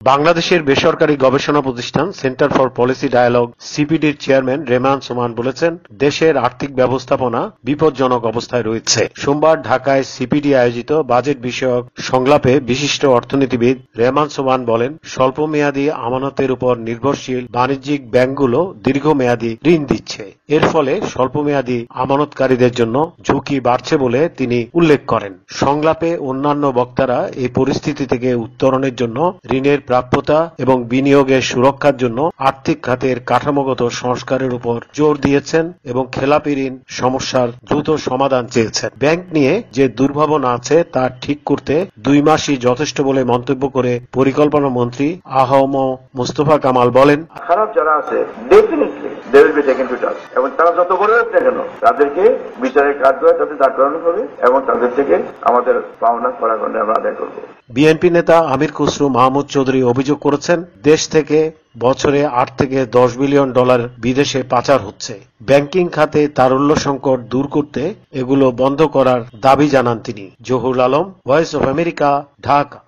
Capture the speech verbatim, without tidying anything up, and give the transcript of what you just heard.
বাংলাদেশের বেসরকারি গবেষণা প্রতিষ্ঠান সেন্টার ফর পলিসি ডায়ালগ সিপিডির চেয়ারম্যান রেমান সোমান বলেছেন, দেশের আর্থিক ব্যবস্থাপনা বিপজ্জনক অবস্থায় রয়েছে। সোমবার ঢাকায় সিপিডি আয়োজিত বাজেট বিষয়ক সংলাপে বিশিষ্ট অর্থনীতিবিদ রেমান সোমান বলেন, স্বল্পমেয়াদী আমানতের উপর নির্ভরশীল বাণিজ্যিক ব্যাংকগুলো দীর্ঘমেয়াদী ঋণ দিচ্ছে। এর ফলে স্বল্পমেয়াদী আমানতকারীদের জন্য ঝুঁকি বাড়ছে বলে তিনি উল্লেখ করেন। সংলাপে অন্যান্য বক্তারা এই পরিস্থিতি থেকে উত্তরণের জন্য ঋণের প্রাপ্যতা এবং বিনিয়োগের সুরক্ষার জন্য আর্থিক খাতের কাঠামোগত সংস্কারের উপর জোর দিয়েছেন এবং খেলাপি ঋণ সমস্যার দ্রুত সমাধান চেয়েছেন। ব্যাংক নিয়ে যে দুর্ভাবনা আছে তা ঠিক করতে দুই মাসই যথেষ্ট বলে মন্তব্য করে পরিকল্পনা মন্ত্রী আহম মুস্তফা কামাল বলেন, খারাপ যারা আছে definitely they will be taken to task, এবং তারা যত বড় হোক না কেন তাদেরকে বিচারের কাঠগড়ায় তাদের দাঁড় করানো হবে এবং তাদের থেকে আমাদের পাওনা কড়াকড়ি আমরা আদায় করব। বিএনপি নেতা আমির খসরু মাহমুদ চৌধুরী অভিযোগ করেছেন, দেশ থেকে বছরে আট থেকে দশ বিলিয়ন ডলার বিদেশে পাচার হচ্ছে। ব্যাংকিং খাতে তারল্য সংকট দূর করতে এগুলো বন্ধ করার দাবি জানান তিনি। Zahurul Alam, voice of America, Dhaka.